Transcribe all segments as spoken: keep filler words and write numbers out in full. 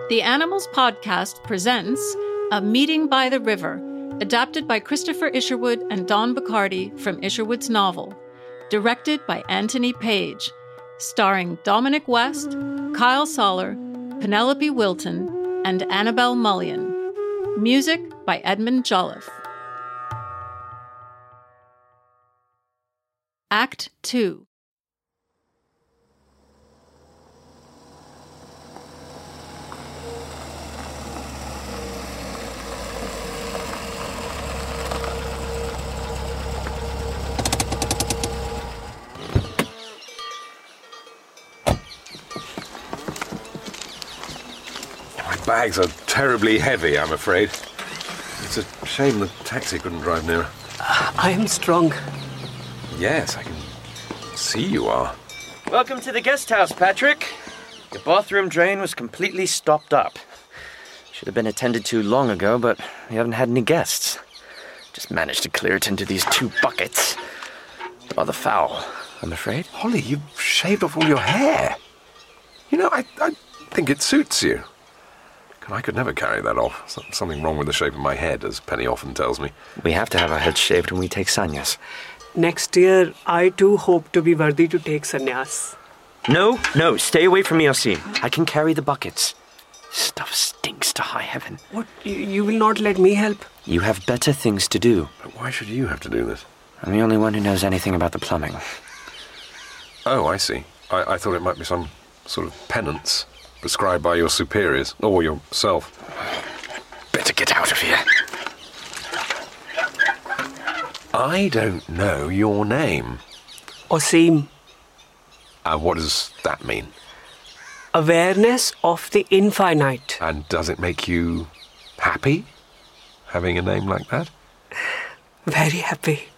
The Animals Podcast presents A Meeting by the River, adapted by Christopher Isherwood and Don Bacardi from Isherwood's novel, directed by Anthony Page, starring Dominic West, Kyle Soller, Penelope Wilton, and Annabelle Mullion. Music by Edmund Jolliffe. Act two. Bags are terribly heavy, I'm afraid. It's a shame the taxi couldn't drive nearer. Uh, I am strong. Yes, I can see you are. Welcome to the guest house, Patrick. Your bathroom drain was completely stopped up. Should have been attended to long ago, but we haven't had any guests. Just managed to clear it into these two buckets. Rather foul, I'm afraid. Holly, you've shaved off all your hair. You know, I, I think it suits you. I could never carry that off. Something wrong with the shape of my head, as Penny often tells me. We have to have our heads shaved when we take sannyas. Next year, I too hope to be worthy to take sannyas. No, no, stay away from me, Osim. I can carry the buckets. Stuff stinks to high heaven. What? You, you will not let me help? You have better things to do. But why should you have to do this? I'm the only one who knows anything about the plumbing. Oh, I see. I, I thought it might be some sort of penance prescribed by your superiors, or yourself. Better get out of here. I don't know your name. Osim. Uh, what does that mean? Awareness of the infinite. And does it make you happy, having a name like that? Very happy.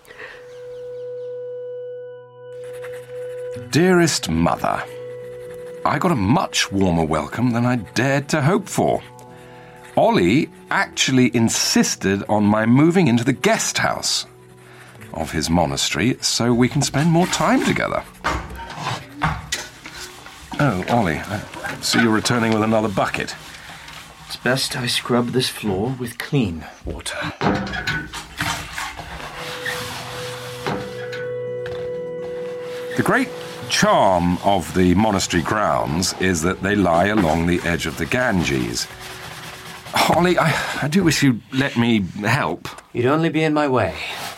Dearest Mother, I got a much warmer welcome than I dared to hope for. Ollie actually insisted on my moving into the guest house of his monastery so we can spend more time together. Oh, Ollie, I see you're returning with another bucket. It's best I scrub this floor with clean water. The great charm of the monastery grounds is that they lie along the edge of the Ganges. Ollie, I, I do wish you'd let me help. You'd only be in my way.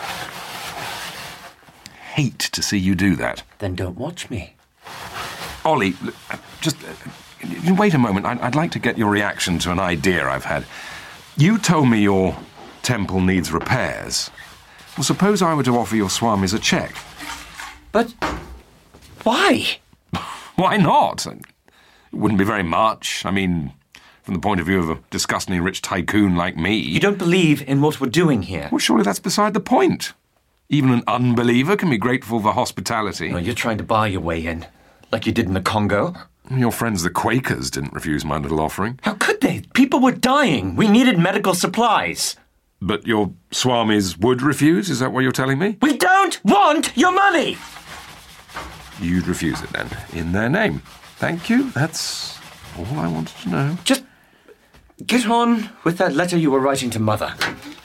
Hate to see you do that. Then don't watch me. Ollie, just uh, wait a moment. I'd, I'd like to get your reaction to an idea I've had. You told me your temple needs repairs. Well, suppose I were to offer your swamis a cheque. But why? Why not? It wouldn't be very much. I mean, from the point of view of a disgustingly rich tycoon like me. You don't believe in what we're doing here. Well, surely that's beside the point. Even an unbeliever can be grateful for hospitality. No, you're trying to buy your way in, like you did in the Congo. Your friends the Quakers didn't refuse my little offering. How could they? People were dying. We needed medical supplies. But your swamis would refuse? Is that what you're telling me? We don't want your money! You'd refuse it then, in their name. Thank you. That's all I wanted to know. Just get on with that letter you were writing to Mother.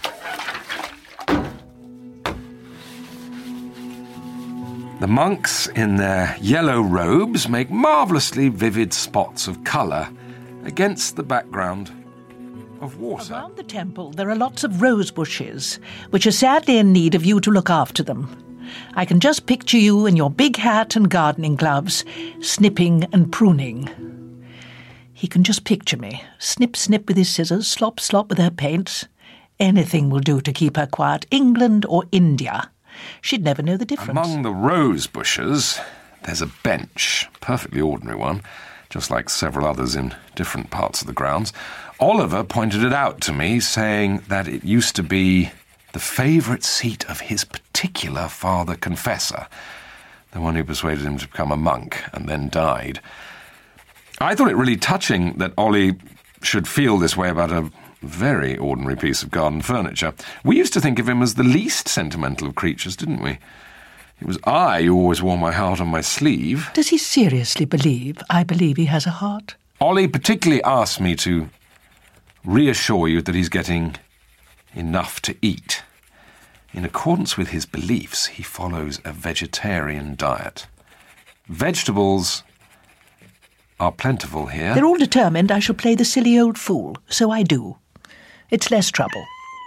The monks in their yellow robes make marvellously vivid spots of colour against the background of water. Around the temple there are lots of rose bushes, which are sadly in need of you to look after them. I can just picture you in your big hat and gardening gloves, snipping and pruning. He can just picture me, snip, snip with his scissors, slop, slop with her paints. Anything will do to keep her quiet, England or India. She'd never know the difference. Among the rose bushes, there's a bench, perfectly ordinary one, just like several others in different parts of the grounds. Oliver pointed it out to me, saying that it used to be the favourite seat of his particular father confessor, the one who persuaded him to become a monk and then died. I thought it really touching that Ollie should feel this way about a very ordinary piece of garden furniture. We used to think of him as the least sentimental of creatures, didn't we? It was I who always wore my heart on my sleeve. Does he seriously believe I believe he has a heart? Ollie particularly asked me to reassure you that he's getting enough to eat. In accordance with his beliefs, he follows a vegetarian diet. Vegetables are plentiful here. They're all determined I shall play the silly old fool, so I do. It's less trouble.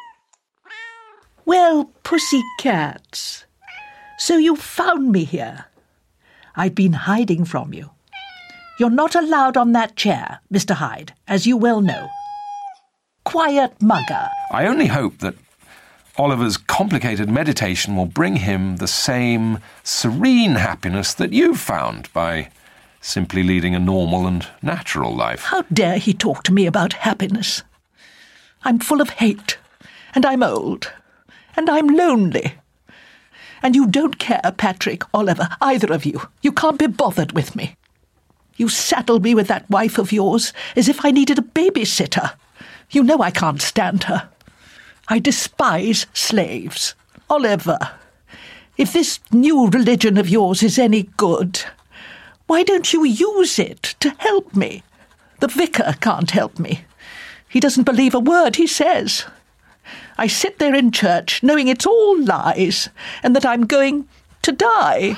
Well, pussy cats, so you found me here. I've been hiding from you. You're not allowed on that chair, Mister Hyde, as you well know. Quiet mugger. I only hope that Oliver's complicated meditation will bring him the same serene happiness that you've found by simply leading a normal and natural life. How dare he talk to me about happiness? I'm full of hate, and I'm old, and I'm lonely. And you don't care, Patrick, Oliver, either of you. You can't be bothered with me. You saddle me with that wife of yours as if I needed a babysitter. You know I can't stand her. I despise slaves. Oliver, if this new religion of yours is any good, why don't you use it to help me? The vicar can't help me. He doesn't believe a word he says. I sit there in church knowing it's all lies and that I'm going to die.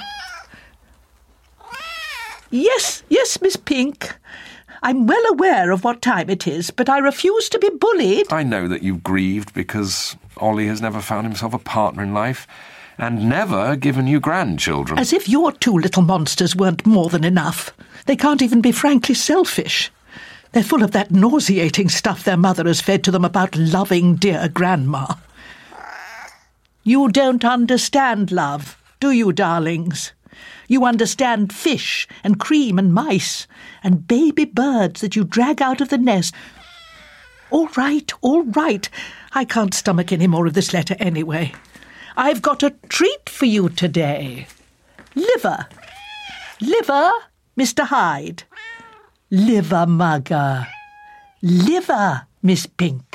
Yes, yes, Miss Pink. I'm well aware of what time it is, but I refuse to be bullied. I know that you've grieved because Ollie has never found himself a partner in life and never given you grandchildren. As if your two little monsters weren't more than enough. They can't even be frankly selfish. They're full of that nauseating stuff their mother has fed to them about loving dear grandma. You don't understand love, do you, darlings? You understand fish and cream and mice and baby birds that you drag out of the nest. All right, all right. I can't stomach any more of this letter anyway. I've got a treat for you today. Liver. Liver, Mister Hyde. Liver, mugger. Liver, Miss Pink.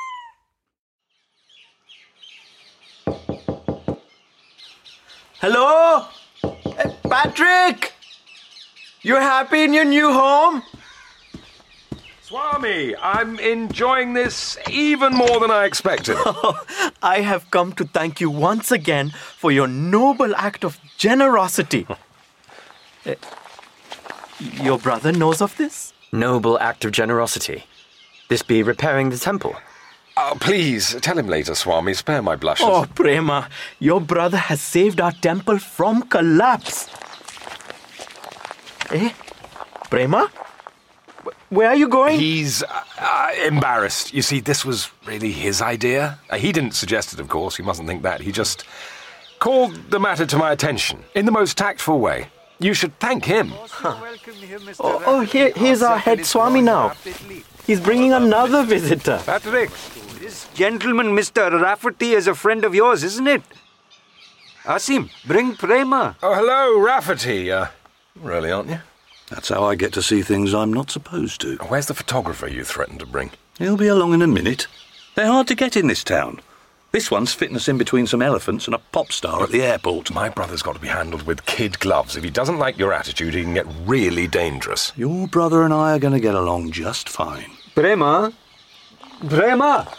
Hello? Hey, Patrick! You happy in your new home? Swami, I'm enjoying this even more than I expected. I have come to thank you once again for your noble act of generosity. uh, your brother knows of this? Noble act of generosity. This be repairing the temple. Oh, please, tell him later, Swami. Spare my blushes. Oh, Prema, your brother has saved our temple from collapse. Eh? Prema? Where are you going? He's uh, uh, embarrassed. You see, this was really his idea. Uh, he didn't suggest it, of course. You mustn't think that. He just called the matter to my attention in the most tactful way. You should thank him. Huh. Oh, oh here, here's our head Swami now. He's bringing another visitor. Patrick, this gentleman, Mister Rafferty, is a friend of yours, isn't it? Asim, bring Prema. Oh, hello, Rafferty. Uh, really, aren't you? That's how I get to see things I'm not supposed to. Where's the photographer you threatened to bring? He'll be along in a minute. They're hard to get in this town. This one's fitting us in between some elephants and a pop star at the airport. My brother's got to be handled with kid gloves. If he doesn't like your attitude, he can get really dangerous. Your brother and I are going to get along just fine. Prema? Prema?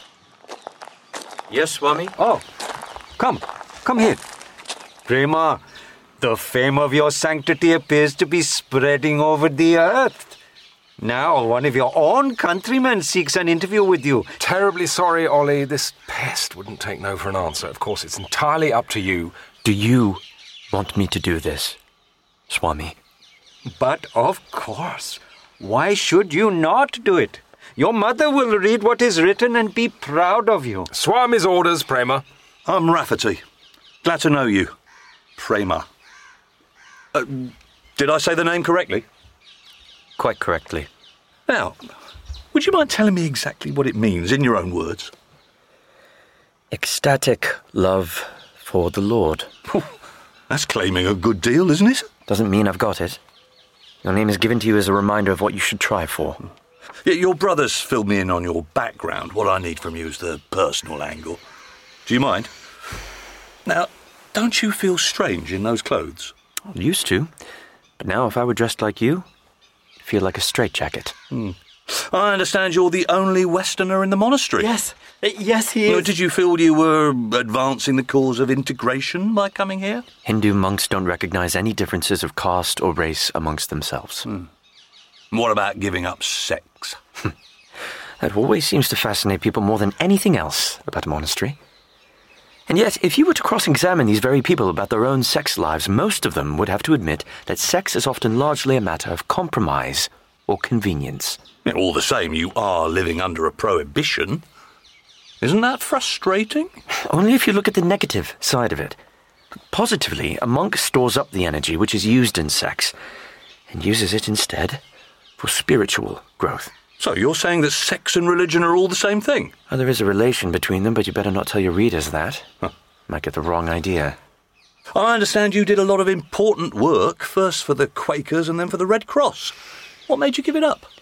Yes, Swami? Oh, come. Come here. Prema, the fame of your sanctity appears to be spreading over the earth. Now, one of your own countrymen seeks an interview with you. Terribly sorry, Ollie. This pest wouldn't take no for an answer. Of course, it's entirely up to you. Do you want me to do this, Swami? But of course. Why should you not do it? Your mother will read what is written and be proud of you. Swami's orders, Prema. I'm Rafferty. Glad to know you. Prema. Uh, did I say the name correctly? Quite correctly. Now, would you mind telling me exactly what it means in your own words? Ecstatic love for the Lord. That's claiming a good deal, isn't it? Doesn't mean I've got it. Your name is given to you as a reminder of what you should try for. Yeah, your brother's filled me in on your background. What I need from you is the personal angle. Do you mind? Now, don't you feel strange in those clothes? Well, used to. But now if I were dressed like you, it'd feel like a straitjacket. Hmm. I understand you're the only Westerner in the monastery. Yes, uh, yes, he is. Did you feel you were advancing the cause of integration by coming here? Hindu monks don't recognize any differences of caste or race amongst themselves. Hmm. What about giving up sex? That always seems to fascinate people more than anything else about a monastery. And yet, if you were to cross-examine these very people about their own sex lives, most of them would have to admit that sex is often largely a matter of compromise or convenience. Yeah, all the same, you are living under a prohibition. Isn't that frustrating? Only if you look at the negative side of it. Positively, a monk stores up the energy which is used in sex and uses it instead for spiritual growth. So you're saying that sex and religion are all the same thing? Well, there is a relation between them, but you better not tell your readers that. Huh. Might get the wrong idea. I understand you did a lot of important work, first for the Quakers and then for the Red Cross. What made you give it up?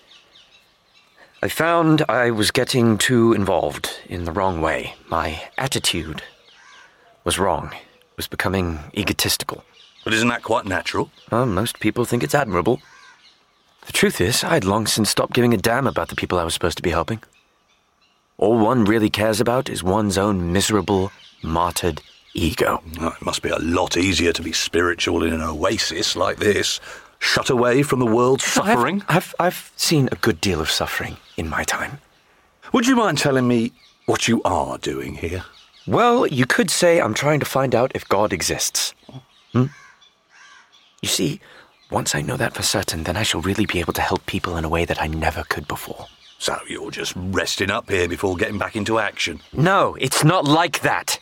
I found I was getting too involved in the wrong way. My attitude was wrong. It was becoming egotistical. But isn't that quite natural? Well, most people think it's admirable. The truth is, I'd long since stopped giving a damn about the people I was supposed to be helping. All one really cares about is one's own miserable, martyred ego. Oh, it must be a lot easier to be spiritual in an oasis like this, shut away from the world's suffering. I've, I've, I've seen a good deal of suffering in my time. Would you mind telling me what you are doing here? Well, you could say I'm trying to find out if God exists. Hmm? You see, once I know that for certain, then I shall really be able to help people in a way that I never could before. So you're just resting up here before getting back into action? No, it's not like that.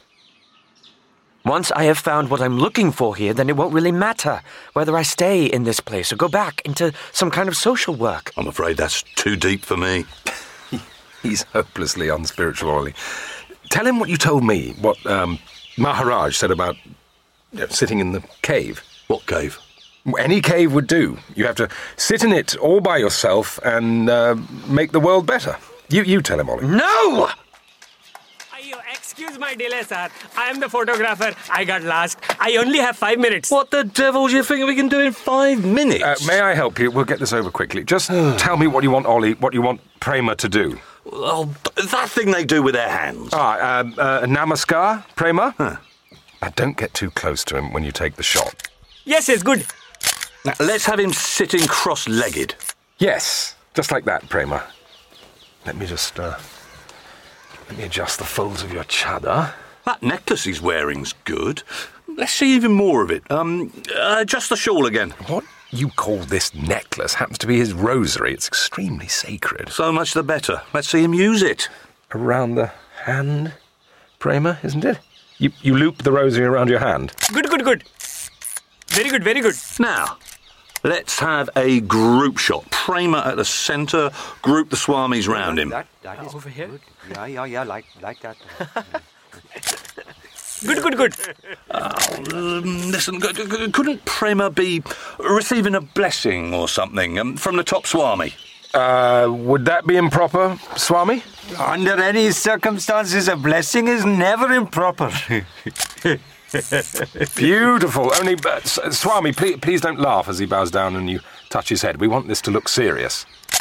Once I have found what I'm looking for here, then it won't really matter whether I stay in this place or go back into some kind of social work. I'm afraid that's too deep for me. He's hopelessly unspiritual, Ollie. Tell him what you told me, what um, Maharaj said about you know, sitting in the cave. What cave? Any cave would do. You have to sit in it all by yourself and uh, make the world better. You you tell him, Ollie. No! Excuse my delay, sir. I am the photographer. I got lost. I only have five minutes. What the devil do you think we can do in five minutes? Uh, may I help you? We'll get this over quickly. Just tell me what you want, Ollie, what you want Prema to do. Oh, that thing they do with their hands. Ah, um, uh, namaskar, Prema. Huh. Now, don't get too close to him when you take the shot. Yes, yes, good. Now, let's have him sitting cross-legged. Yes, just like that, Prema. Let me just, uh, let me adjust the folds of your chadar. That necklace he's wearing's good. Let's see even more of it. Um, uh, just the shawl again. What you call this necklace happens to be his rosary. It's extremely sacred. So much the better. Let's see him use it. Around the hand, Prema, isn't it? You you loop the rosary around your hand. Good, good, good. Very good, very good. Now, let's have a group shot. Prema at the centre, group the swamis round him. That, that is over here? Good. Yeah, yeah, yeah, like, like that. Good, good, good. Oh, um, listen, couldn't Prema be receiving a blessing or something um, from the top swami? Uh, would that be improper, Swami? Under any circumstances, a blessing is never improper. Beautiful. Only, uh, Swami, please, please don't laugh as he bows down and you touch his head. We want this to look serious.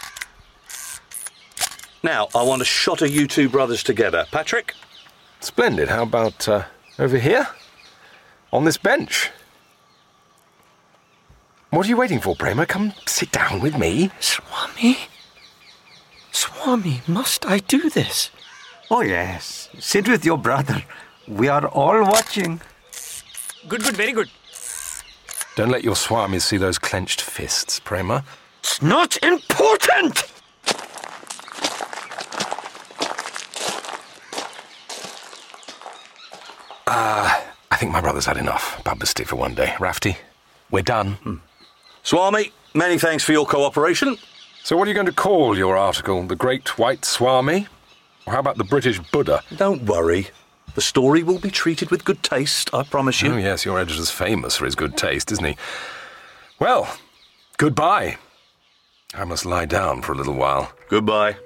Now, I want a shot of you two brothers together. Patrick? Splendid. How about uh, over here? On this bench? What are you waiting for, Prema? Come sit down with me. Swami? Swami, must I do this? Oh, yes. Sit with your brother. We are all watching. Good, good, very good. Don't let your Swamis see those clenched fists, Prema. It's not important! Uh, I think my brother's had enough publicity for one day. Rafty, we're done. Hmm. Swami, many thanks for your cooperation. So what are you going to call your article? The Great White Swami? Or how about the British Buddha? Don't worry. The story will be treated with good taste, I promise you. Oh, yes, your editor's famous for his good taste, isn't he? Well, goodbye. I must lie down for a little while. Goodbye.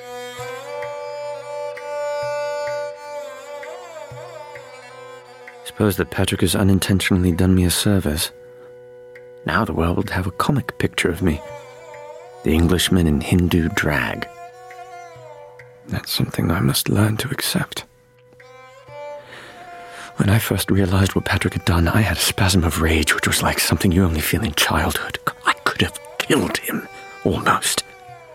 Suppose that Patrick has unintentionally done me a service. Now the world would have a comic picture of me. The Englishman in Hindu drag. That's something I must learn to accept. When I first realized what Patrick had done, I had a spasm of rage, which was like something you only feel in childhood. I could have killed him, almost.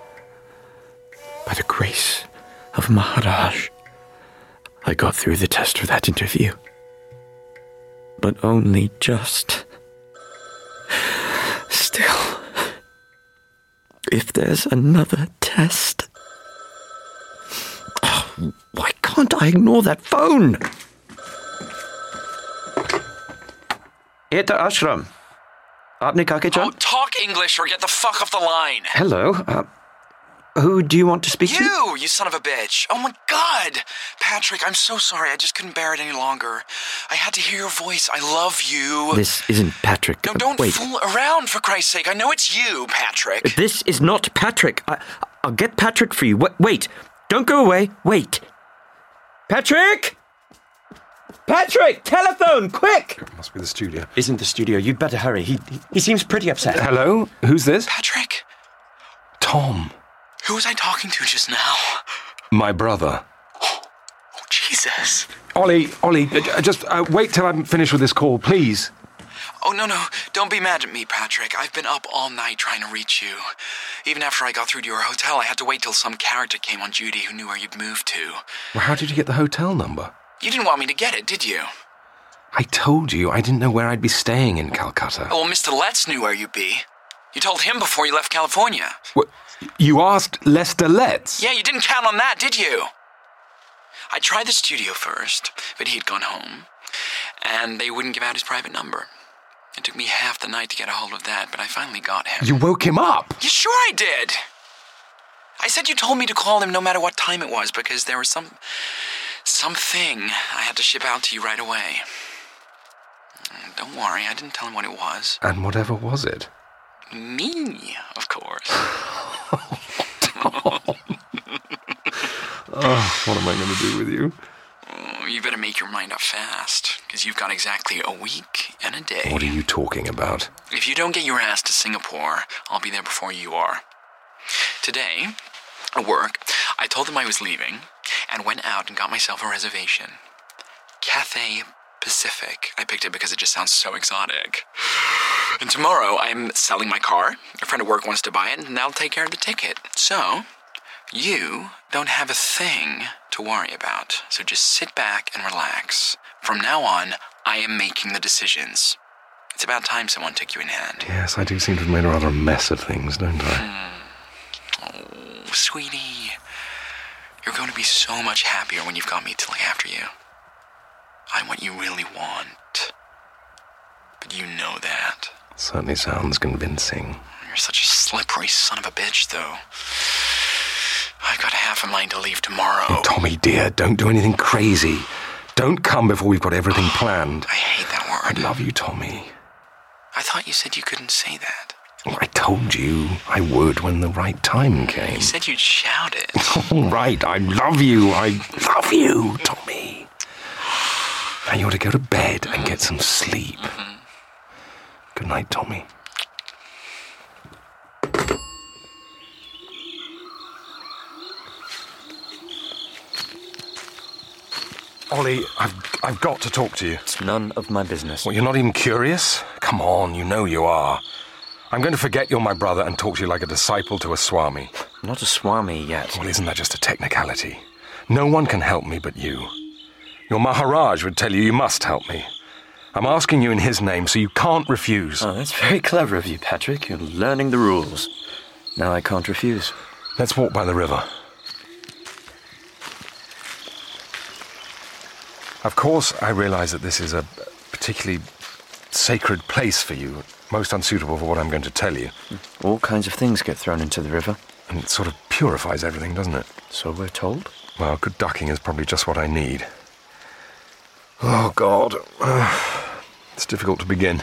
By the grace of Maharaj, I got through the test for that interview. But only just. Still, if there's another test... Oh, why can't I ignore that phone? Eta Ashram. Aapne kake chan? Oh, talk English or get the fuck off the line. Hello. Uh, who do you want to speak to? You, you son of a bitch. Oh my God. Patrick, I'm so sorry. I just couldn't bear it any longer. I had to hear your voice. I love you. This isn't Patrick. No, don't Wait. fool around, for Christ's sake. I know it's you, Patrick. This is not Patrick. I, I'll get Patrick for you. Wait, wait. Don't go away. Wait. Patrick! Patrick! Telephone! Quick! It must be the studio. Isn't the studio. You'd better hurry. He, he, he seems pretty upset. Hello? Who's this? Patrick? Tom. Who was I talking to just now? My brother. Oh, Jesus. Ollie, Ollie, uh, just uh, wait till I'm finished with this call, please. Oh, no, no. Don't be mad at me, Patrick. I've been up all night trying to reach you. Even after I got through to your hotel, I had to wait till some character came on duty who knew where you'd moved to. Well, how did you get the hotel number? You didn't want me to get it, did you? I told you I didn't know where I'd be staying in Calcutta. Oh, well, Mister Letts knew where you'd be. You told him before you left California. What? You asked Lester Letts? Yeah, you didn't count on that, did you? I tried the studio first, but he'd gone home, and they wouldn't give out his private number. It took me half the night to get a hold of that, but I finally got him. You woke him up? Yeah, sure I did. I said you told me to call him no matter what time it was, because there was some... something I had to ship out to you right away. Don't worry, I didn't tell him what it was. And whatever was it? Me, of course. Oh, what am I going to do with you? Oh, you better make your mind up fast, because you've got exactly a week and a day. What are you talking about? If you don't get your ass to Singapore, I'll be there before you are. Today, at work, I told them I was leaving, and went out and got myself a reservation. Cathay Pacific. I picked it because it just sounds so exotic. And tomorrow, I'm selling my car. A friend at work wants to buy it, and they'll take care of the ticket. So, you don't have a thing to worry about. So just sit back and relax. From now on, I am making the decisions. It's about time someone took you in hand. Yes, I do seem to have made a rather a mess of things, don't I? Mm. Oh, sweetie. You're going to be so much happier when you've got me to look after you. I'm what you really want. But you know that. Certainly sounds convincing. You're such a slippery son of a bitch, though. I've got half a mind to leave tomorrow. Oh, Tommy, dear, don't do anything crazy. Don't come before we've got everything planned. I hate that word. I love you, Tommy. I thought you said you couldn't say that. Well, I told you I would when the right time came. You said you'd shout it. All right, I love you. I love you, Tommy. Now you ought to go to bed and get some sleep. Mm-hmm. Good night, Tommy. Ollie, I've, I've got to talk to you. It's none of my business. Well, you're not even curious? Come on, you know you are. I'm going to forget you're my brother and talk to you like a disciple to a Swami. I'm not a Swami yet. Well, isn't that just a technicality? No one can help me but you. Your Maharaj would tell you you must help me. I'm asking you in his name, so you can't refuse. Oh, that's very clever of you, Patrick. You're learning the rules. Now I can't refuse. Let's walk by the river. Of course, I realize that this is a particularly sacred place for you, most unsuitable for what I'm going to tell you. All kinds of things get thrown into the river. And it sort of purifies everything, doesn't it? So we're told. Well, good ducking is probably just what I need. Oh, God. Uh, it's difficult to begin.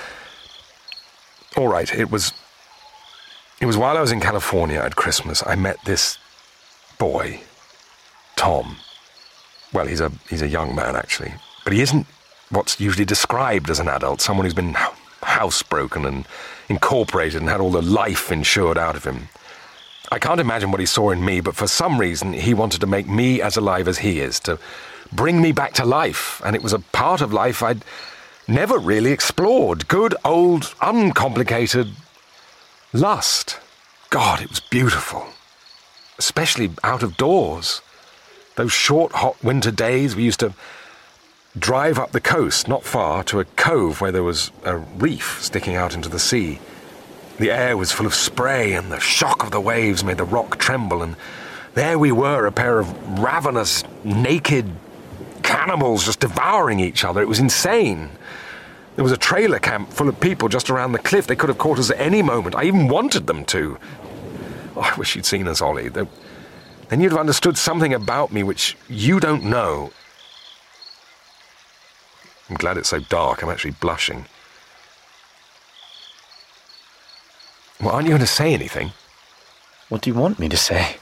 All right, it was... It was while I was in California at Christmas, I met this boy, Tom. Well, he's a he's a young man, actually. But he isn't what's usually described as an adult, someone who's been housebroken and incorporated and had all the life insured out of him. I can't imagine what he saw in me, but for some reason he wanted to make me as alive as he is, to bring me back to life, and it was a part of life I'd never really explored. Good, old, uncomplicated lust. God, it was beautiful. Especially out of doors. Those short, hot winter days we used to drive up the coast, not far, to a cove where there was a reef sticking out into the sea. The air was full of spray, and the shock of the waves made the rock tremble, and there we were, a pair of ravenous, naked cannibals just devouring each other. It was insane. There was a trailer camp full of people just around the cliff. They could have caught us at any moment. I even wanted them to. Oh, I wish you'd seen us, Ollie. Then you'd have understood something about me which you don't know. I'm glad it's so dark. I'm actually blushing. Well, aren't you going to say anything? What do you want me to say?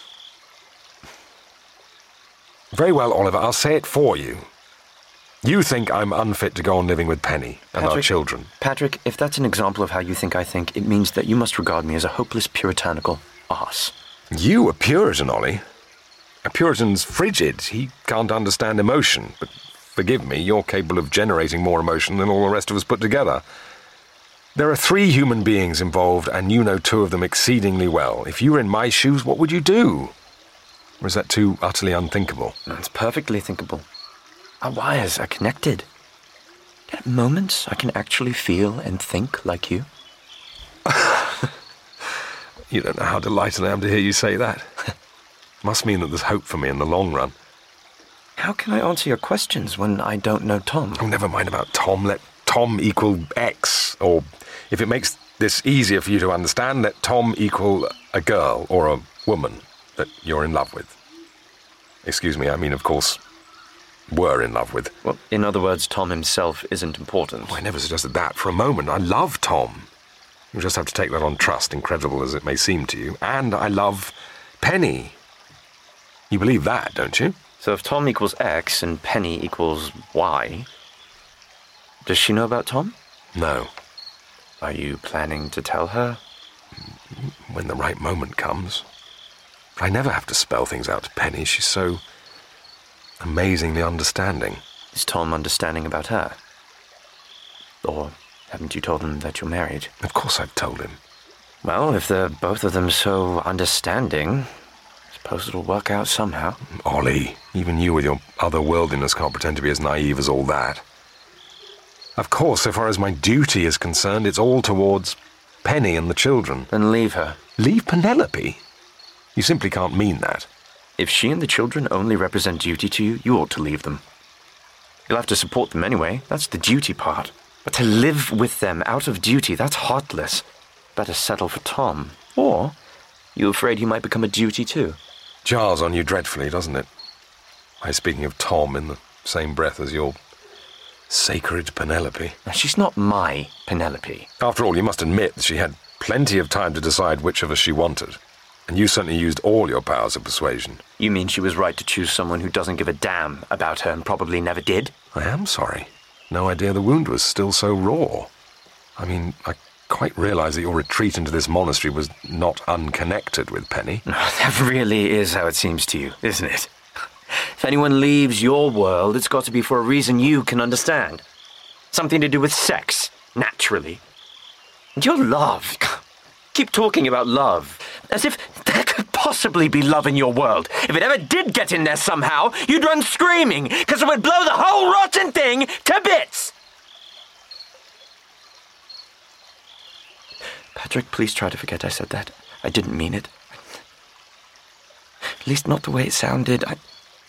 Very well, Oliver, I'll say it for you. You think I'm unfit to go on living with Penny and Patrick, our children. Patrick, if that's an example of how you think I think, it means that you must regard me as a hopeless puritanical arse. You a Puritan, Ollie? A Puritan's frigid. He can't understand emotion. But forgive me, you're capable of generating more emotion than all the rest of us put together. There are three human beings involved, and you know two of them exceedingly well. If you were in my shoes, what would you do? Or is that too utterly unthinkable? No, it's perfectly thinkable. Our wires are connected. At moments, I can actually feel and think like you. You don't know how delighted I am to hear you say that. Must mean that there's hope for me in the long run. How can I answer your questions when I don't know Tom? Oh, never mind about Tom. Let Tom equal X. Or, if it makes this easier for you to understand, let Tom equal a girl or a woman that you're in love with. Excuse me, I mean, of course, were in love with. Well, in other words, Tom himself isn't important. Oh, I never suggested that for a moment. I love Tom. You just have to take that on trust, incredible as it may seem to you. And I love Penny. You believe that, don't you? So if Tom equals X and Penny equals Y, does she know about Tom? No. Are you planning to tell her? When the right moment comes. But I never have to spell things out to Penny. She's so amazingly understanding. Is Tom understanding about her? Or haven't you told him that you're married? Of course I've told him. Well, if they're both of them so understanding, I suppose it'll work out somehow. Ollie, even you with your otherworldliness can't pretend to be as naive as all that. Of course, so far as my duty is concerned, it's all towards Penny and the children. Then leave her. Leave Penelope? You simply can't mean that. If she and the children only represent duty to you, you ought to leave them. You'll have to support them anyway. That's the duty part. But to live with them out of duty, that's heartless. Better settle for Tom. Or, you afraid he might become a duty too? Jars on you dreadfully, doesn't it? I'm speaking of Tom in the same breath as your sacred Penelope. Now, she's not my Penelope. After all, you must admit that she had plenty of time to decide which of us she wanted. And you certainly used all your powers of persuasion. You mean she was right to choose someone who doesn't give a damn about her and probably never did? I am sorry. No idea the wound was still so raw. I mean, I quite realise that your retreat into this monastery was not unconnected with Penny. That really is how it seems to you, isn't it? If anyone leaves your world, it's got to be for a reason you can understand. Something to do with sex, naturally. And your love. Keep talking about love, as if there could possibly be love in your world. If it ever did get in there somehow, you'd run screaming, because it would blow the whole rotten thing to bits! Patrick, please try to forget I said that. I didn't mean it. At least not the way it sounded. I...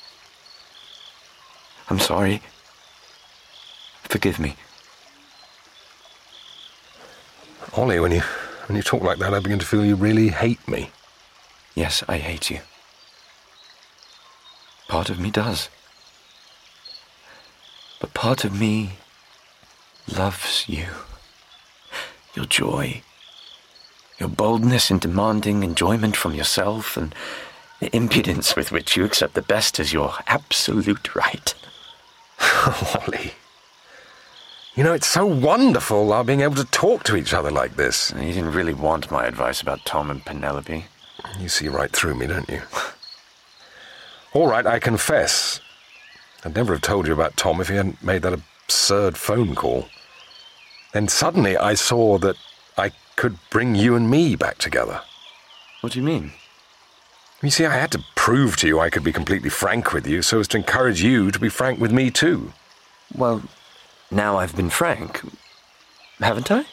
I'm sorry. Forgive me. Ollie, when you... When you talk like that, I begin to feel you really hate me. Yes, I hate you. Part of me does. But part of me loves you. Your joy. Your boldness in demanding enjoyment from yourself, and the impudence with which you accept the best as your absolute right. Ollie. You know, it's so wonderful our being able to talk to each other like this. You didn't really want my advice about Tom and Penelope. You see right through me, don't you? All right, I confess. I'd never have told you about Tom if he hadn't made that absurd phone call. Then suddenly I saw that I could bring you and me back together. What do you mean? You see, I had to prove to you I could be completely frank with you so as to encourage you to be frank with me too. Well, now I've been frank, haven't I?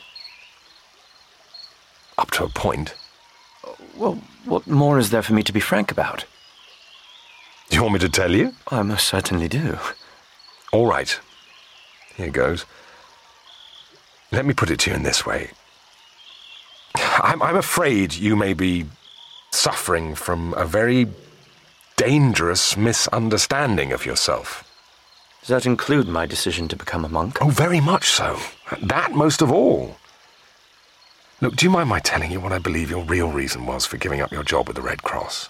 Up to a point. Well, what more is there for me to be frank about? Do you want me to tell you? I most certainly do. All right. Here goes. Let me put it to you in this way. I'm, I'm afraid you may be suffering from a very dangerous misunderstanding of yourself. Does that include my decision to become a monk? Oh, very much so. That most of all. Look, do you mind my telling you what I believe your real reason was for giving up your job with the Red Cross?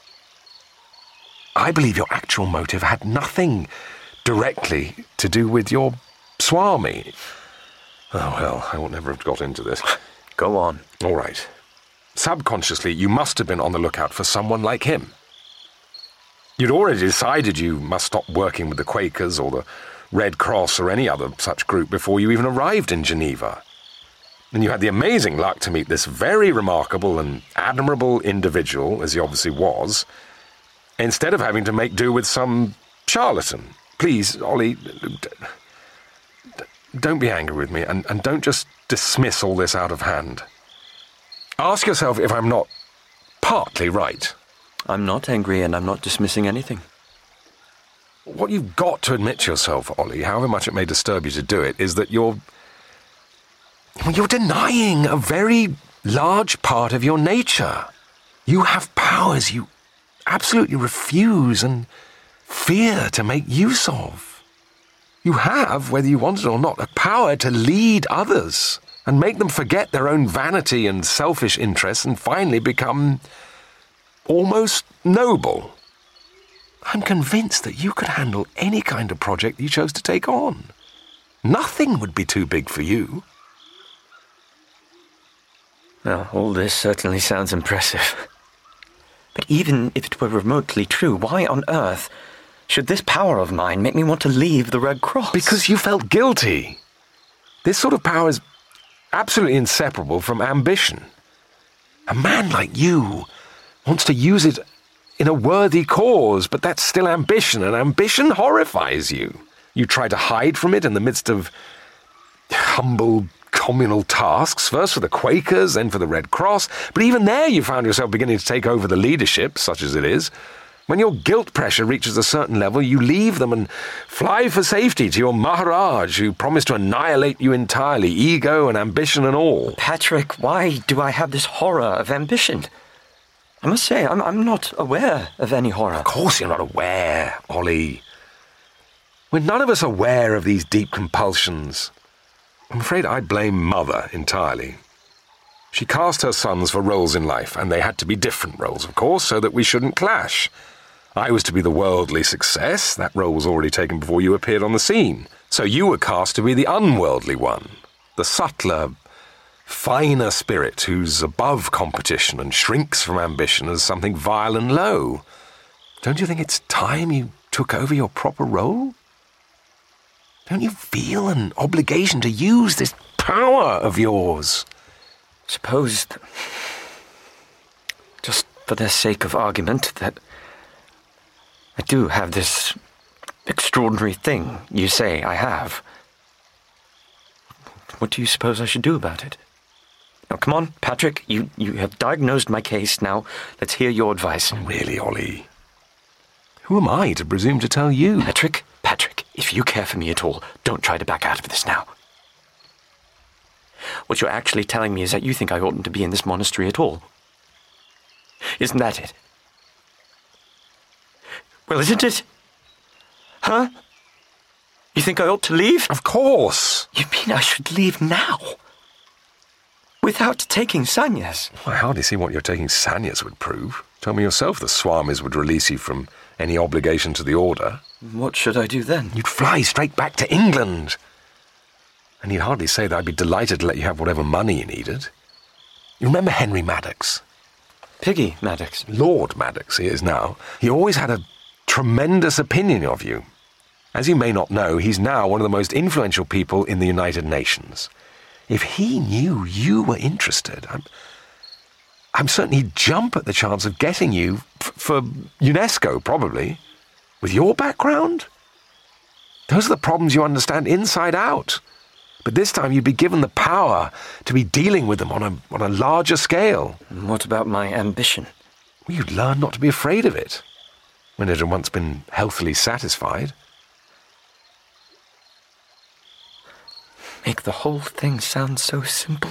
I believe your actual motive had nothing directly to do with your Swami. Oh, well, I would never have got into this. Go on. All right. Subconsciously, you must have been on the lookout for someone like him. You'd already decided you must stop working with the Quakers or the Red Cross or any other such group before you even arrived in Geneva. And you had the amazing luck to meet this very remarkable and admirable individual, as he obviously was, instead of having to make do with some charlatan. Please, Ollie, d- d- don't be angry with me, and, and don't just dismiss all this out of hand. Ask yourself if I'm not partly right. I'm not angry, and I'm not dismissing anything. What you've got to admit to yourself, Ollie, however much it may disturb you to do it, is that you're... You're denying a very large part of your nature. You have powers you absolutely refuse and fear to make use of. You have, whether you want it or not, a power to lead others and make them forget their own vanity and selfish interests and finally become almost noble. I'm convinced that you could handle any kind of project you chose to take on. Nothing would be too big for you. Well, all this certainly sounds impressive. But even if it were remotely true, why on earth should this power of mine make me want to leave the Red Cross? Because you felt guilty. This sort of power is absolutely inseparable from ambition. A man like you wants to use it in a worthy cause, but that's still ambition, and ambition horrifies you. You try to hide from it in the midst of humble communal tasks, first for the Quakers, then for the Red Cross, but even there you found yourself beginning to take over the leadership, such as it is. When your guilt pressure reaches a certain level, you leave them and fly for safety to your Maharaj, who promised to annihilate you entirely, ego and ambition and all. Patrick, why do I have this horror of ambition? I must say, I'm, I'm not aware of any horror. Of course you're not aware, Ollie. We're none of us aware of these deep compulsions. I'm afraid I blame Mother entirely. She cast her sons for roles in life, and they had to be different roles, of course, so that we shouldn't clash. I was to be the worldly success. That role was already taken before you appeared on the scene. So you were cast to be the unworldly one, the subtler, finer spirit who's above competition and shrinks from ambition as something vile and low. Don't you think it's time you took over your proper role? Don't you feel an obligation to use this power of yours? Suppose, that, just for the sake of argument, that I do have this extraordinary thing you say I have. What do you suppose I should do about it? Now, come on, Patrick, you, you have diagnosed my case. Now, let's hear your advice. Really, Ollie? Who am I to presume to tell you? Patrick, Patrick, if you care for me at all, don't try to back out of this now. What you're actually telling me is that you think I oughtn't to be in this monastery at all. Isn't that it? Well, isn't it? Huh? You think I ought to leave? Of course. You mean I should leave now? Without taking sannyas? I hardly see what your taking sannyas would prove. Tell me yourself the Swamis would release you from any obligation to the order. What should I do then? You'd fly straight back to England. And he'd hardly say that I'd be delighted to let you have whatever money you needed. You remember Henry Maddox? Piggy Maddox. Lord Maddox, he is now. He always had a tremendous opinion of you. As you may not know, he's now one of the most influential people in the United Nations. If he knew you were interested, I'm, I'm certain he'd jump at the chance of getting you f- for UNESCO, probably. With your background? Those are the problems you understand inside out. But this time you'd be given the power to be dealing with them on a, on a larger scale. And what about my ambition? Well, you'd learn not to be afraid of it, when it had once been healthily satisfied. Make the whole thing sound so simple.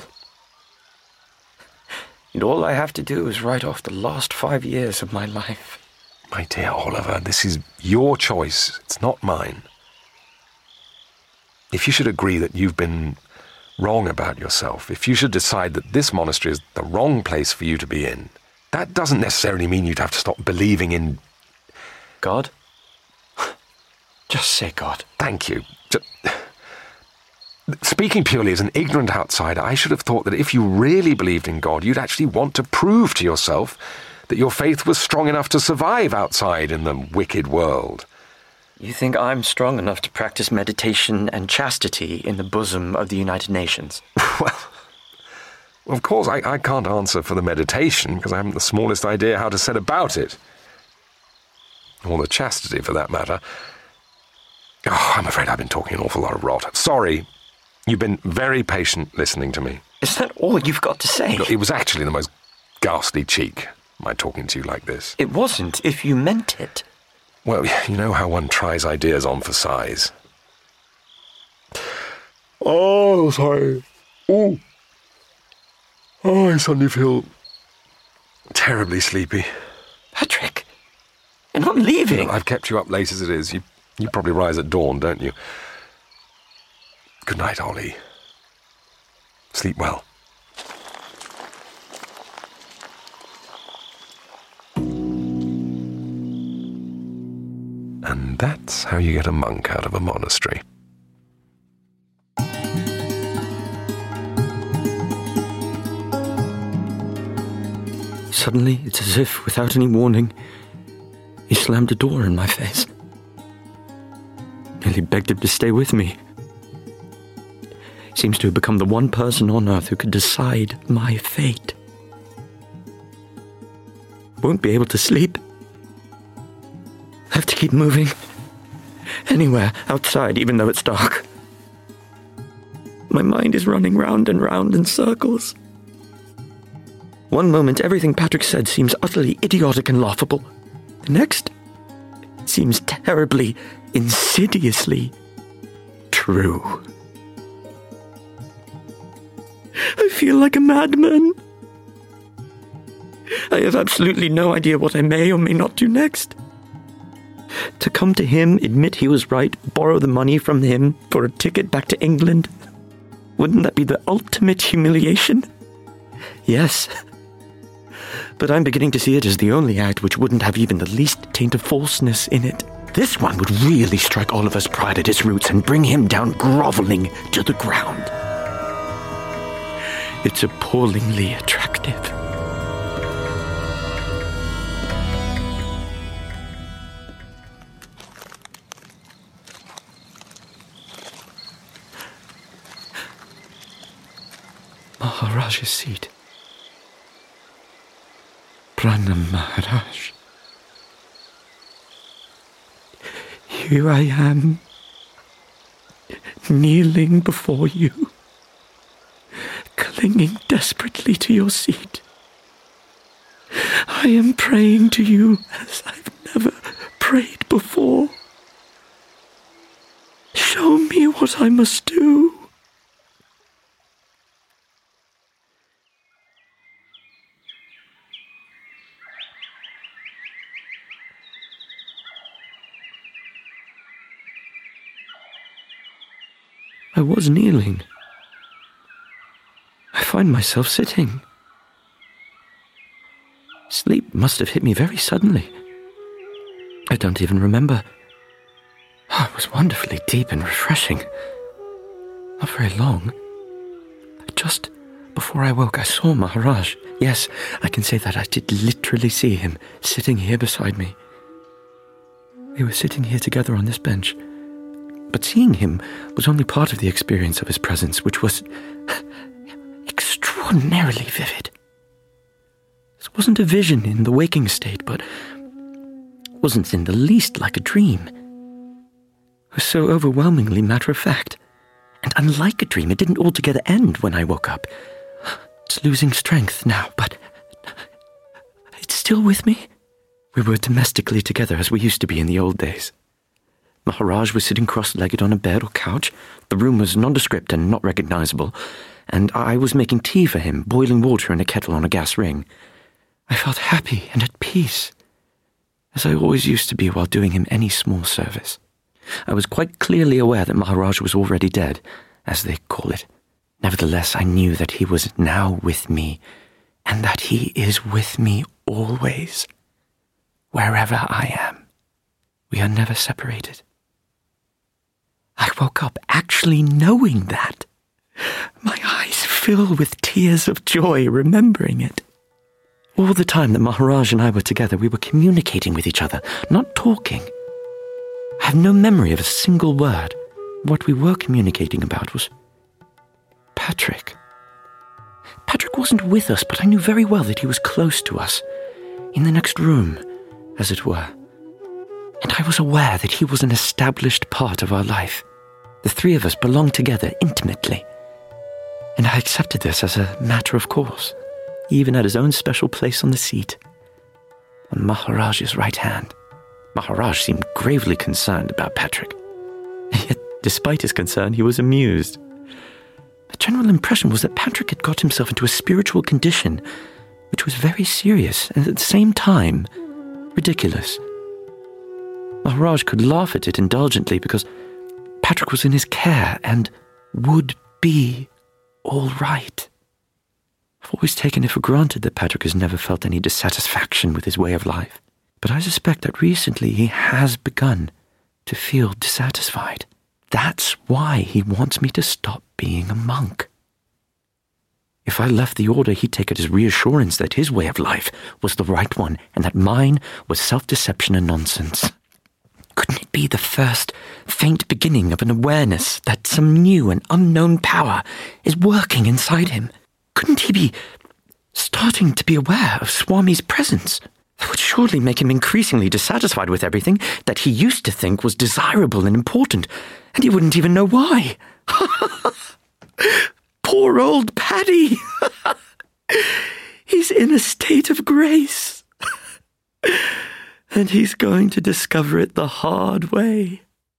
And all I have to do is write off the last five years of my life. My dear Oliver, this is your choice. It's not mine. If you should agree that you've been wrong about yourself, if you should decide that this monastery is the wrong place for you to be in, that doesn't necessarily mean you'd have to stop believing in... God? Just say God. Thank you. Just... Speaking purely as an ignorant outsider, I should have thought that if you really believed in God, you'd actually want to prove to yourself that your faith was strong enough to survive outside in the wicked world. You think I'm strong enough to practice meditation and chastity in the bosom of the United Nations? Well, of course, I, I can't answer for the meditation, because I haven't the smallest idea how to set about it. Or the chastity, for that matter. Oh, I'm afraid I've been talking an awful lot of rot. Sorry. You've been very patient listening to me. Is that all you've got to say? Look, it was actually the most ghastly cheek, my talking to you like this. It wasn't, if you meant it. Well, you know how one tries ideas on for size. Oh, sorry. Oh. Oh, I suddenly feel terribly sleepy. Patrick, you're not leaving. Look, I've kept you up late as it is. You, you probably rise at dawn, don't you? Good night, Ollie. Sleep well. And that's how you get a monk out of a monastery. Suddenly, it's as if, without any warning, he slammed a door in my face. Nearly begged him to stay with me. Seems to have become the one person on earth who could decide my fate. Won't be able to sleep. Have to keep moving. Anywhere outside, even though it's dark. My mind is running round and round in circles. One moment, everything Patrick said seems utterly idiotic and laughable. The next, it seems terribly, insidiously true. I feel like a madman. I have absolutely no idea what I may or may not do next. To come to him, admit he was right, borrow the money from him for a ticket back to England. Wouldn't that be the ultimate humiliation? Yes. But I'm beginning to see it as the only act which wouldn't have even the least taint of falseness in it. This one would really strike Oliver's pride at its roots and bring him down groveling to the ground. It's appallingly attractive. Maharaja's seat. Pranam Maharaj. Here I am, kneeling before you, clinging desperately to your seat. I am praying to you as I've never prayed before. Show me what I must do. I was kneeling. I find myself sitting. Sleep must have hit me very suddenly. I don't even remember. Oh, it was wonderfully deep and refreshing. Not very long. Just before I woke, I saw Maharaj. Yes, I can say that I did literally see him sitting here beside me. We were sitting here together on this bench. But seeing him was only part of the experience of his presence, which was extraordinarily vivid. This wasn't a vision in the waking state, but wasn't in the least like a dream. It was so overwhelmingly matter-of-fact. And unlike a dream, it didn't altogether end when I woke up. It's losing strength now, but it's still with me. We were domestically together as we used to be in the old days. Maharaj was sitting cross-legged on a bed or couch. The room was nondescript and not recognizable, and I was making tea for him, boiling water in a kettle on a gas ring. I felt happy and at peace, as I always used to be while doing him any small service. I was quite clearly aware that Maharaj was already dead, as they call it. Nevertheless, I knew that he was now with me, and that he is with me always, wherever I am. We are never separated. I woke up actually knowing that. My eyes fill with tears of joy remembering it. All the time that Maharaj and I were together, we were communicating with each other, not talking. I have no memory of a single word. What we were communicating about was Patrick. Patrick wasn't with us, but I knew very well that he was close to us, in the next room, as it were. And I was aware that he was an established part of our life. The three of us belonged together intimately. And I accepted this as a matter of course. He even had his own special place on the seat, on Maharaj's right hand. Maharaj seemed gravely concerned about Patrick. Yet, despite his concern, he was amused. The general impression was that Patrick had got himself into a spiritual condition which was very serious and at the same time ridiculous. Maharaj could laugh at it indulgently because Patrick was in his care and would be all right. I've always taken it for granted that Patrick has never felt any dissatisfaction with his way of life, but I suspect that recently he has begun to feel dissatisfied. That's why he wants me to stop being a monk. If I left the order, he'd take it as reassurance that his way of life was the right one and that mine was self-deception and nonsense. Couldn't it be the first faint beginning of an awareness that some new and unknown power is working inside him? Couldn't he be starting to be aware of Swami's presence? That would surely make him increasingly dissatisfied with everything that he used to think was desirable and important, and he wouldn't even know why. Poor old Paddy! He's in a state of grace. And he's going to discover it the hard way.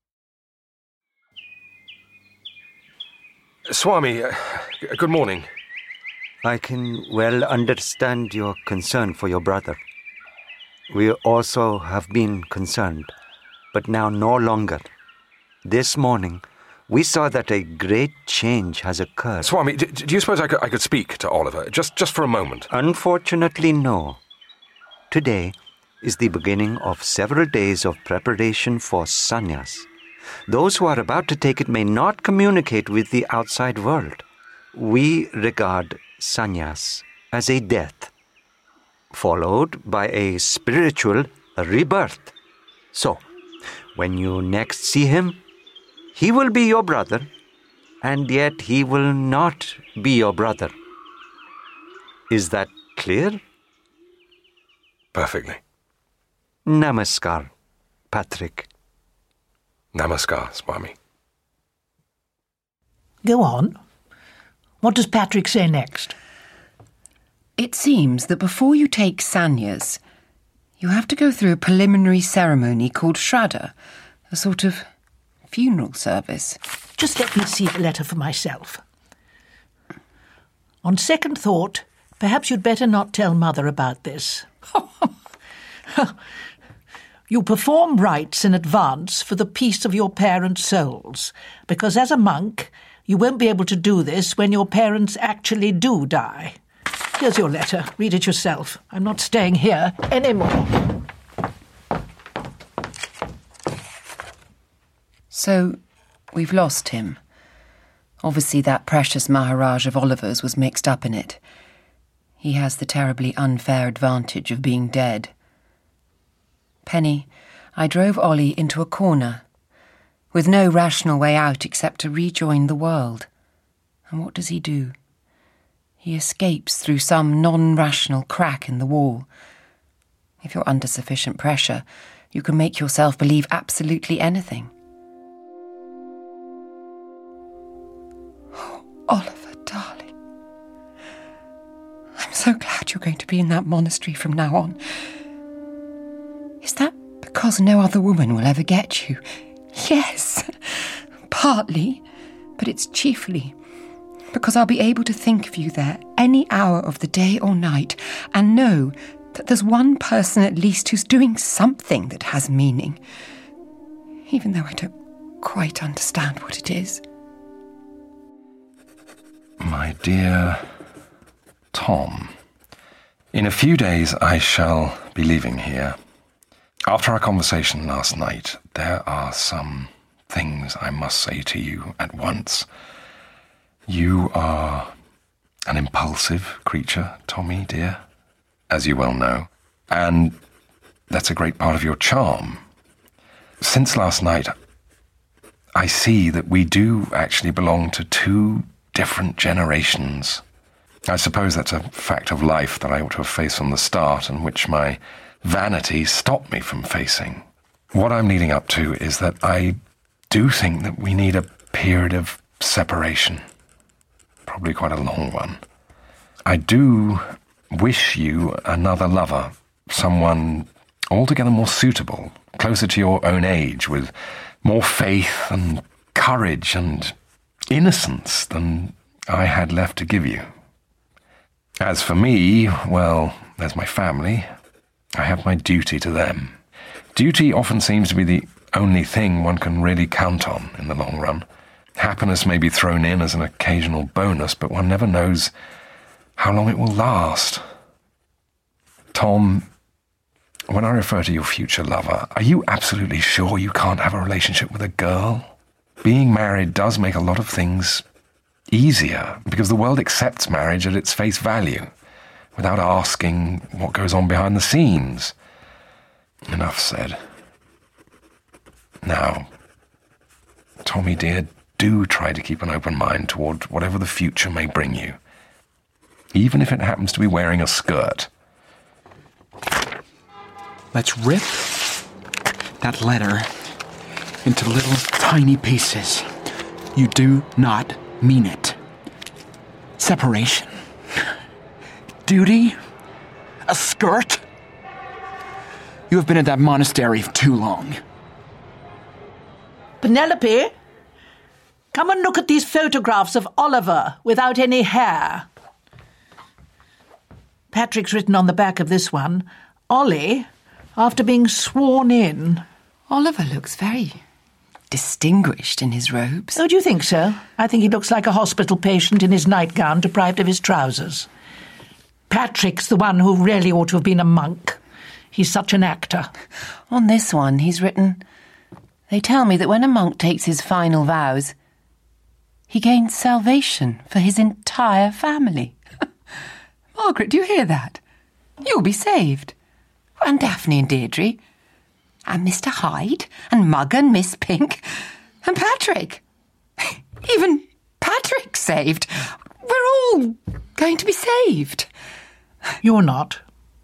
Swami, uh, good morning. I can well understand your concern for your brother. We also have been concerned, but now no longer. This morning, we saw that a great change has occurred. Swami, do, do you suppose I could, I could speak to Oliver, just, just for a moment? Unfortunately, no. Today is the beginning of several days of preparation for sannyas. Those who are about to take it may not communicate with the outside world. We regard sannyas as a death, followed by a spiritual rebirth. So, when you next see him, he will be your brother, and yet he will not be your brother. Is that clear? Perfectly. Namaskar, Patrick. Namaskar, Swami. Go on. What does Patrick say next? It seems that before you take sannyas, you have to go through a preliminary ceremony called Shraddha, a sort of funeral service. Just let me see the letter for myself. On second thought, perhaps you'd better not tell Mother about this. You perform rites in advance for the peace of your parents' souls, because as a monk, you won't be able to do this when your parents actually do die. Here's your letter. Read it yourself. I'm not staying here anymore. So, we've lost him. Obviously that precious Maharaj of Oliver's was mixed up in it. He has the terribly unfair advantage of being dead. Penny, I drove Ollie into a corner, with no rational way out except to rejoin the world. And what does he do? He escapes through some non-rational crack in the wall. If you're under sufficient pressure, you can make yourself believe absolutely anything. Oh, Oliver, darling. I'm so glad you're going to be in that monastery from now on. Is that because no other woman will ever get you? Yes, partly, but it's chiefly because I'll be able to think of you there any hour of the day or night and know that there's one person at least who's doing something that has meaning, even though I don't quite understand what it is. My dear Tom, in a few days I shall be leaving here. After our conversation last night, there are some things I must say to you at once. You are an impulsive creature, Tommy, dear, as you well know, and that's a great part of your charm. Since last night, I see that we do actually belong to two different generations. I suppose that's a fact of life that I ought to have faced from the start and which my vanity stopped me from facing. What I'm leading up to is that I do think that we need a period of separation. Probably quite a long one. I do wish you another lover, someone altogether more suitable, closer to your own age, with more faith and courage and innocence than I had left to give you. As for me, well, there's my family. I have my duty to them. Duty often seems to be the only thing one can really count on in the long run. Happiness may be thrown in as an occasional bonus, but one never knows how long it will last. Tom, when I refer to your future lover, are you absolutely sure you can't have a relationship with a girl? Being married does make a lot of things easier, because the world accepts marriage at its face value, without asking what goes on behind the scenes. Enough said. Now, Tommy dear, do try to keep an open mind toward whatever the future may bring you, even if it happens to be wearing a skirt. Let's rip that letter into little tiny pieces. You do not mean it. Separation. Duty. A skirt. You have been at that monastery for too long. Penelope, come and look at these photographs of Oliver without any hair. Patrick's written on the back of this one, Ollie, after being sworn in. Oliver looks very distinguished in his robes. Oh, do you think so? I think he looks like a hospital patient in his nightgown deprived of his trousers. Patrick's the one who really ought to have been a monk. He's such an actor. On this one, he's written, they tell me that when a monk takes his final vows, he gains salvation for his entire family. Margaret, do you hear that? You'll be saved. And Daphne and Deirdre. And Mister Hyde. And Mug and Miss Pink. And Patrick. Even Patrick's saved. We're all going to be saved. You're not.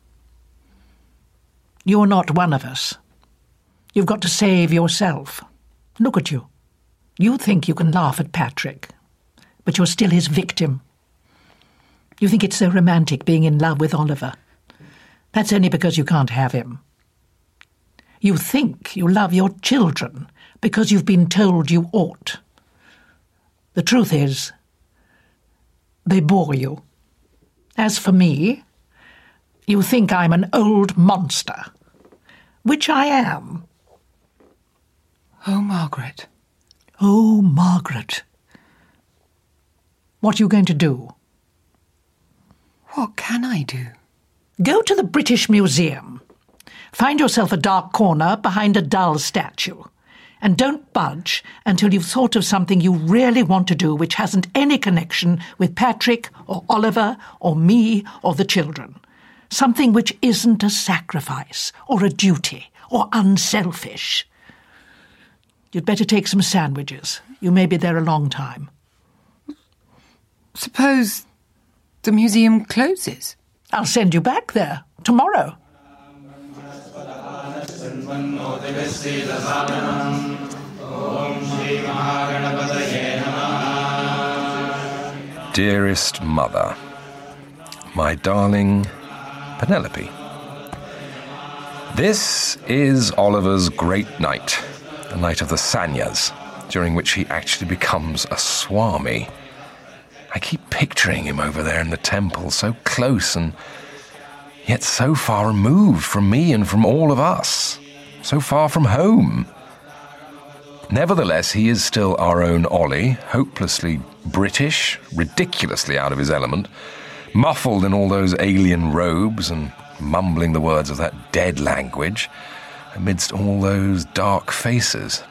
You're not one of us. You've got to save yourself. Look at you. You think you can laugh at Patrick, but you're still his victim. You think it's so romantic being in love with Oliver. That's only because you can't have him. You think you love your children because you've been told you ought. The truth is, they bore you. As for me, you think I'm an old monster, which I am. Oh, Margaret. Oh, Margaret. What are you going to do? What can I do? Go to the British Museum. Find yourself a dark corner behind a dull statue And don't budge until you've thought of something you really want to do which hasn't any connection with Patrick or Oliver or me or the children. Something which isn't a sacrifice or a duty or unselfish. You'd better take some sandwiches. You may be there a long time. Suppose the museum closes? I'll send you back there tomorrow. Dearest Mother, my darling Penelope, this is Oliver's great night, the night of the Sanyas, during which he actually becomes a Swami. I keep picturing him over there in the temple, so close and yet so far removed from me and from all of us, so far from home. Nevertheless, he is still our own Ollie, hopelessly British, ridiculously out of his element, muffled in all those alien robes and mumbling the words of that dead language amidst all those dark faces.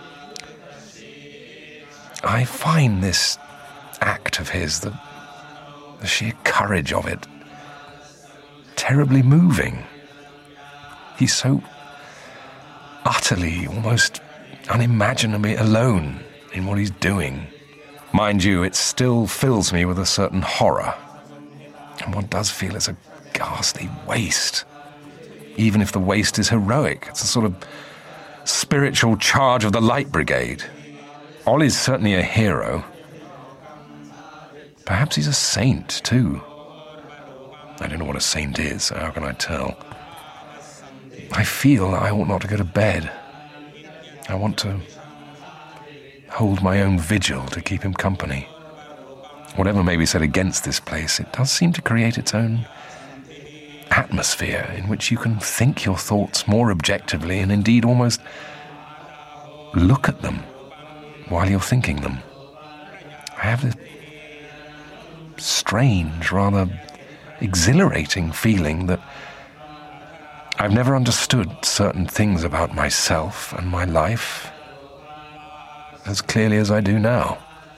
I find this act of his, the, the sheer courage of it, terribly moving. He's so utterly, almost unimaginably alone in what he's doing. Mind you, it still fills me with a certain horror, and one does feel it's a ghastly waste. Even if the waste is heroic, it's a sort of spiritual charge of the Light Brigade. Ollie's certainly a hero. Perhaps he's a saint, too. I don't know what a saint is, so how can I tell? I feel I ought not to go to bed. I want to hold my own vigil to keep him company. Whatever may be said against this place, it does seem to create its own atmosphere in which you can think your thoughts more objectively and indeed almost look at them while you're thinking them. I have this strange, rather exhilarating feeling that I've never understood certain things about myself and my life as clearly as I do now.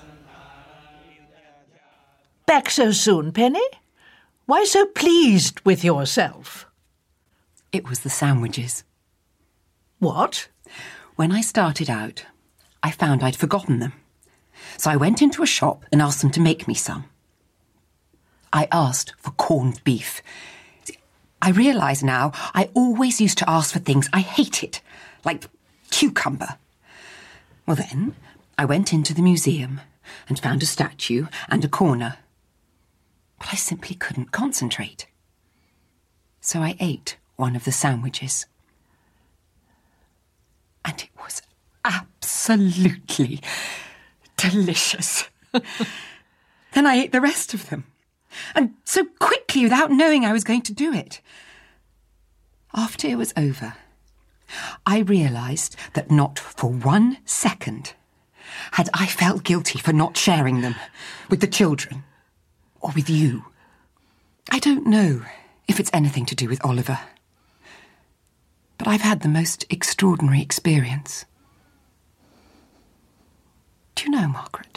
Back so soon, Penny? Why so pleased with yourself? It was the sandwiches. What? When I started out, I found I'd forgotten them. So I went into a shop and asked them to make me some. I asked for corned beef. I realise now I always used to ask for things I hated, like cucumber. Well then, I went into the museum and found a statue and a corner. But I simply couldn't concentrate. So I ate one of the sandwiches. And it was absolutely delicious. Then I ate the rest of them. And so quickly without knowing I was going to do it. After it was over, I realised that not for one second had I felt guilty for not sharing them with the children or with you. I don't know if it's anything to do with Oliver, but I've had the most extraordinary experience. Do you know, Margaret?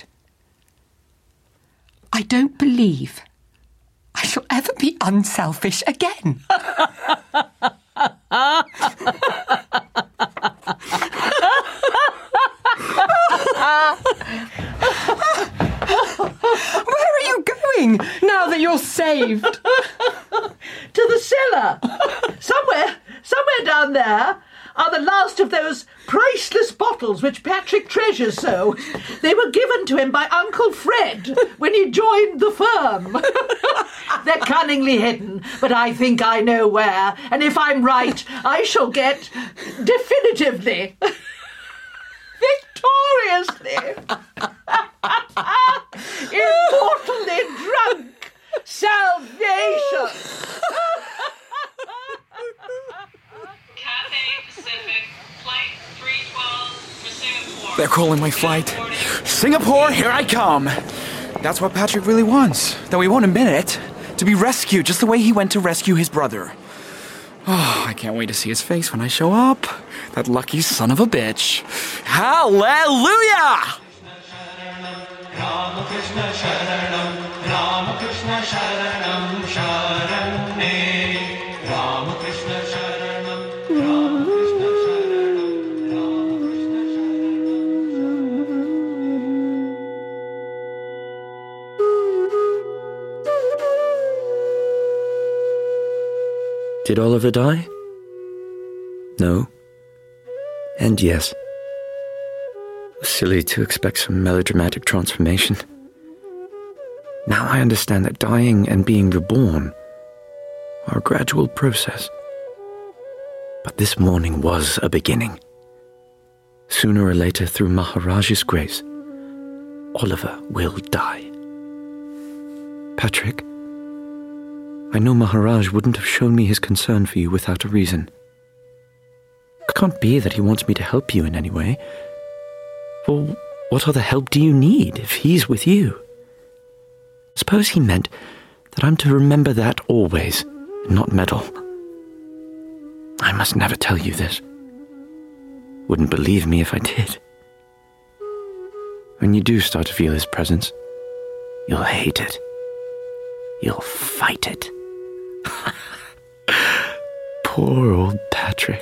I don't believe I shall ever be unselfish again. Where are you going now that you're saved? To the cellar. Somewhere, somewhere down there are the last of those priceless bottles which Patrick treasures so. They were given to him by Uncle Fred when he joined the firm. They're cunningly hidden, but I think I know where, and if I'm right, I shall get definitively, victoriously, immortally drunk salvation. Cathay Pacific, flight three twelve for Singapore. They're calling my flight. Singapore, here I come. That's what Patrick really wants, though he won't admit it. To be rescued just the way he went to rescue his brother. Oh, I can't wait to see his face when I show up. That lucky son of a bitch. Hallelujah! Ramakrishna Sharanam, Ramakrishna Sharanam, Sharane. Ramakrishna Sharanam, Ramakrishna Sharanam, Ramakrishna Did Oliver die? No. And yes. It was silly to expect some melodramatic transformation. Now I understand that dying and being reborn are a gradual process. But this morning was a beginning. Sooner or later, through Maharaj's grace, Oliver will die. Patrick, I know Maharaj wouldn't have shown me his concern for you without a reason. It can't be that he wants me to help you in any way. Well, what other help do you need if he's with you? Suppose he meant that I'm to remember that always, and not meddle. I must never tell you this. Wouldn't believe me if I did. When you do start to feel his presence, you'll hate it. You'll fight it. Poor old Patrick.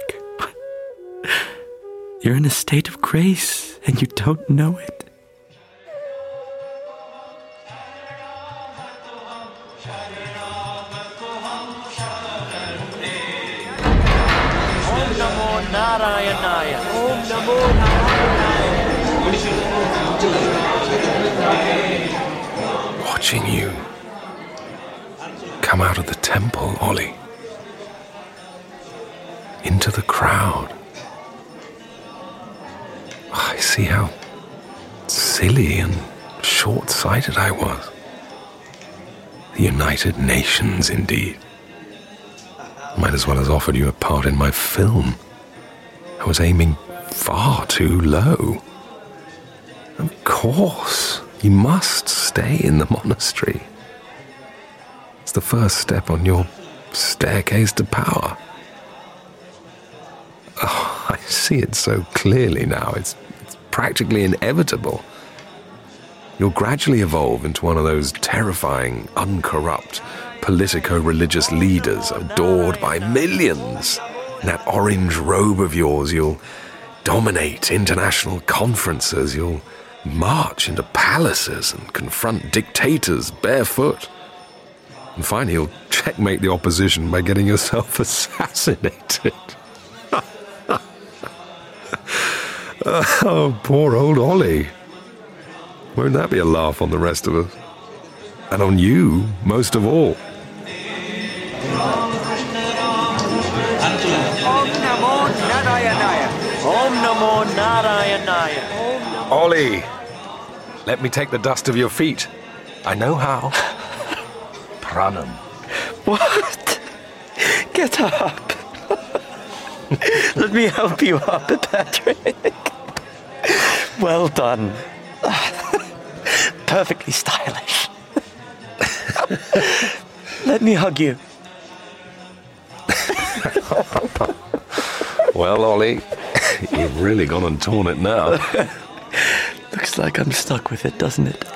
You're in a state of grace, and you don't know it. Om Namo Narayanaya. Om Namo Narayanaya. Watching you come out of the temple, Ollie, into the crowd. I see how silly and short-sighted I was. The United Nations, indeed. Might as well have offered you a part in my film. I was aiming far too low. Of course, you must stay in the monastery. It's the first step on your staircase to power. Oh, I see it so clearly now. It's, it's practically inevitable. You'll gradually evolve into one of those terrifying, uncorrupt, politico-religious leaders adored by millions. In that orange robe of yours, you'll dominate international conferences. You'll march into palaces and confront dictators barefoot. And finally, you'll checkmate the opposition by getting yourself assassinated. Oh, poor old Ollie. Won't that be a laugh on the rest of us? And on you, most of all. Om Namo Narayanaya. Om Namo Narayanaya. Ollie, let me take the dust of your feet. I know how. Pranam. What? Get up. Let me help you up, Patrick. Well done. Perfectly stylish. Let me hug you. Well, Ollie, you've really gone and torn it now. Looks like I'm stuck with it, doesn't it?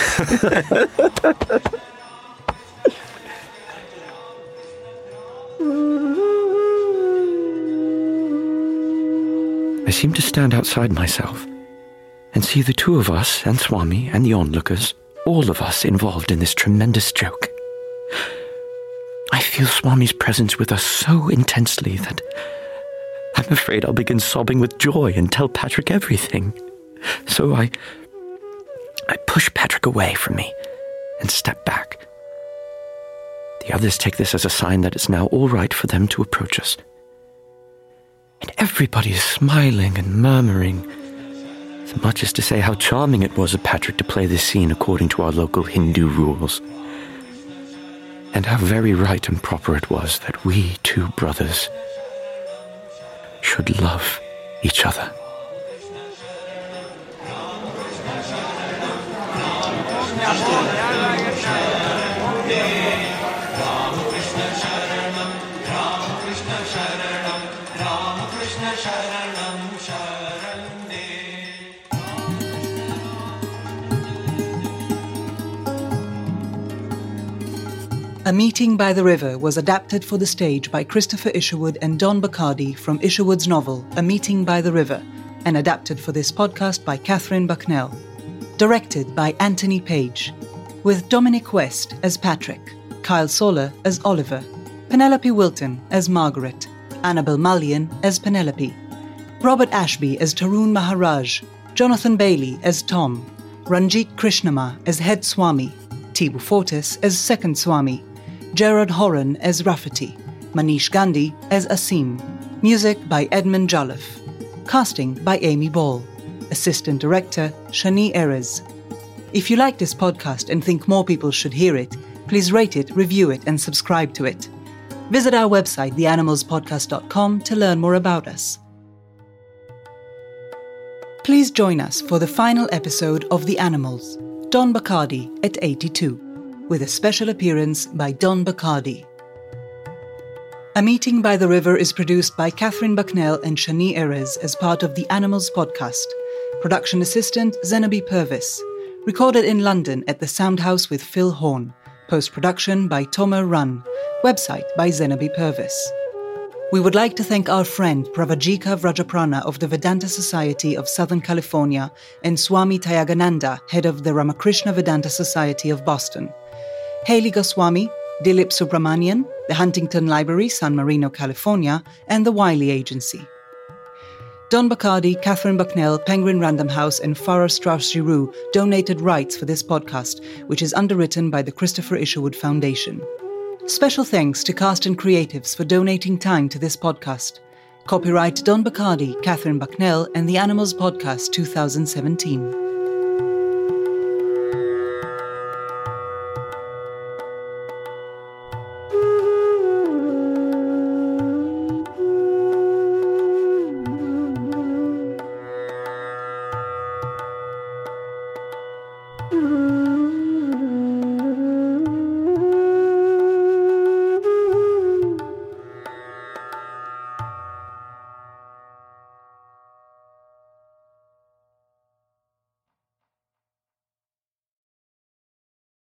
I seem to stand outside myself and see the two of us and Swami and the onlookers, all of us involved in this tremendous joke. I feel Swami's presence with us so intensely that I'm afraid I'll begin sobbing with joy and tell Patrick everything. So I, I push Patrick away from me and step back. The others take this as a sign that it's now all right for them to approach us. And everybody is smiling and murmuring, as much as to say how charming it was of Patrick to play this scene according to our local Hindu rules. And how very right and proper it was that we two brothers should love each other. Ramakrishna Sharanam Sharane. A Meeting by the River was adapted for the stage by Christopher Isherwood and Don Bacardi from Isherwood's novel A Meeting by the River, and adapted for this podcast by Catherine Bucknell. Directed by Anthony Page, with Dominic West as Patrick, Kyle Solar as Oliver, Penelope Wilton as Margaret, Annabel Mullion as Penelope, Robert Ashby as Tarun Maharaj, Jonathan Bailey as Tom, Ranjit Krishnama as Head Swami, Tibu Fortis as Second Swami, Gerard Horan as Rafferty, Manish Gandhi as Asim. Music by Edmund Jolliffe. Casting by Amy Ball. Assistant Director Shani Erez. If you like this podcast and think more people should hear it, please rate it, review it, and subscribe to it. Visit our website, the animals podcast dot com, to learn more about us. Please join us for the final episode of The Animals, Don Bacardi at eighty-two, with a special appearance by Don Bacardi. A Meeting by the River is produced by Catherine Bucknell and Shani Erez as part of the Animals podcast. Production assistant Zenobi Purvis. Recorded in London at the Soundhouse with Phil Horn. Post-production by Tomer Run. Website by Zenobi Purvis. We would like to thank our friend Pravajika Vrajaprana of the Vedanta Society of Southern California and Swami Tyagananda, head of the Ramakrishna Vedanta Society of Boston. Haley Goswami, Dilip Subramanian, the Huntington Library, San Marino, California, and the Wiley Agency. Don Bacardi, Catherine Bucknell, Penguin Random House, and Farah Strauss-Giroux donated rights for this podcast, which is underwritten by the Christopher Isherwood Foundation. Special thanks to cast and creatives for donating time to this podcast. Copyright Don Bacardi, Catherine Bucknell, and the Animals Podcast twenty seventeen.